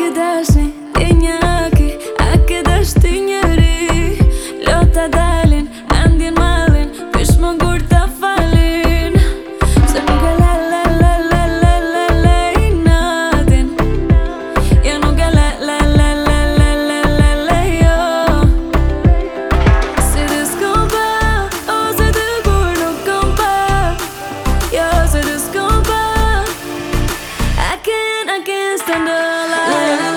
dashni, ti njaki, a ke dashti njëri. Lota dalin, andjen malin, pysh më gur ta falin. Se nuk e le i natin. Ja nuk e le jo. Si ti s'kom pa, ose ti kur nuk kom pa. Jo, si ti s'kom pa, I can't stand alive.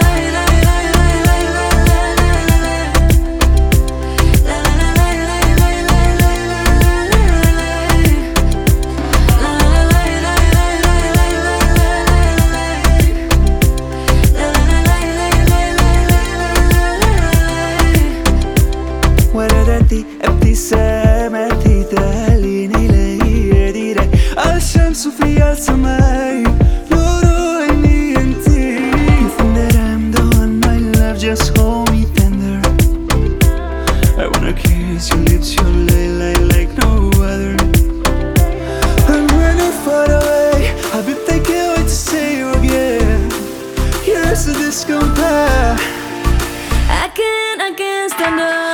وردتي ابتسامتي تهليني لهي direi الشمس في السماء نور عيني انتي. You think that I'm the one, my love, just hold me tender. I wanna kiss your lips, your like no other. And when you're far away, I've been thinking what to say you again. Here's the disco path. I can't stand up.